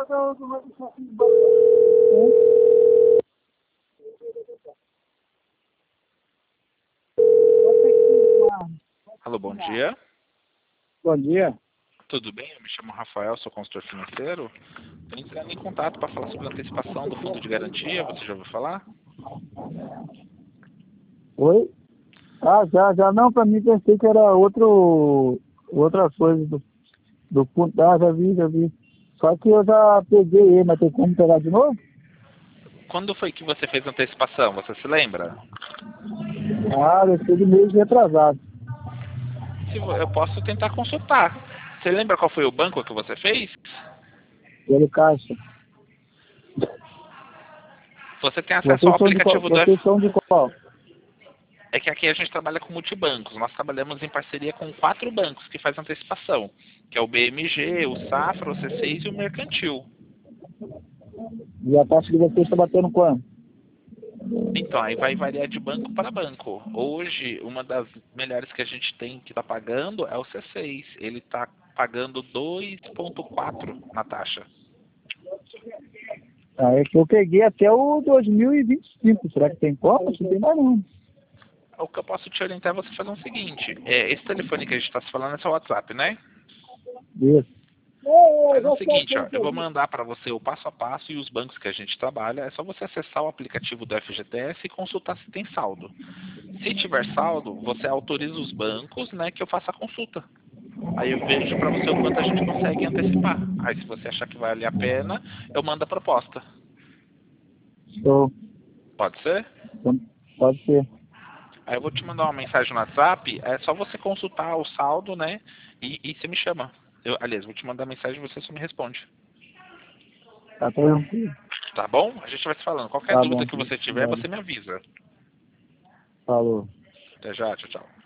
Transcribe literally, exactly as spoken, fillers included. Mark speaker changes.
Speaker 1: Alô, bom dia.
Speaker 2: Bom dia.
Speaker 1: Tudo bem? Eu me chamo Rafael, sou consultor financeiro. Estou entrando em contato para falar sobre a antecipação do fundo de garantia. Você já ouviu falar?
Speaker 2: Oi? Ah, já, já não, pra mim pensei que era outro, outra coisa do, do fundo. Ah, já vi, já vi. Só que eu já peguei ele, mas tem como pegar de novo?
Speaker 1: Quando foi que você fez a antecipação? Você se lembra?
Speaker 2: Ah, eu peguei meio retrasado.
Speaker 1: Se vo- Eu posso tentar consultar. Você lembra qual foi o banco que você fez?
Speaker 2: Pelo caixa.
Speaker 1: Você tem acesso ao
Speaker 2: Vocês são de qual?
Speaker 1: aplicativo do F...
Speaker 2: Vocês são de qual?
Speaker 1: É que aqui a gente trabalha com multibancos. Nós trabalhamos em parceria com quatro bancos que fazem antecipação, que é o B M G, o Safra, o C seis e o Mercantil.
Speaker 2: E a taxa de vocês está batendo quanto?
Speaker 1: Então, aí vai variar de banco para banco. Hoje, uma das melhores que a gente tem que está pagando é o C seis. Ele está pagando dois vírgula quatro na taxa.
Speaker 2: Ah, é que eu peguei até o dois mil e vinte e cinco. Será que tem como? Acho que tem mais não.
Speaker 1: O que eu posso te orientar é você fazer o seguinte. É, esse telefone que a gente está se falando é seu WhatsApp, né?
Speaker 2: Isso.
Speaker 1: Faz o seguinte, ó, eu vou mandar para você o passo a passo e os bancos que a gente trabalha. É só você acessar o aplicativo do F G T S e consultar se tem saldo. Se tiver saldo, você autoriza os bancos, né, que eu faça a consulta. Aí eu vejo para você o quanto a gente consegue antecipar. Aí se você achar que vale a pena, eu mando a proposta.
Speaker 2: Show.
Speaker 1: Pode ser?
Speaker 2: Então, pode ser.
Speaker 1: Aí eu vou te mandar uma mensagem no WhatsApp, é só você consultar o saldo, né? E, e você me chama. Eu, aliás, vou te mandar mensagem e você só me responde.
Speaker 2: Tá tranquilo.
Speaker 1: Tá bom? A gente vai se falando. Qualquer
Speaker 2: Tá
Speaker 1: dúvida
Speaker 2: bom.
Speaker 1: que você tiver,
Speaker 2: Obrigado.
Speaker 1: você me avisa.
Speaker 2: Falou.
Speaker 1: Até já, tchau, tchau.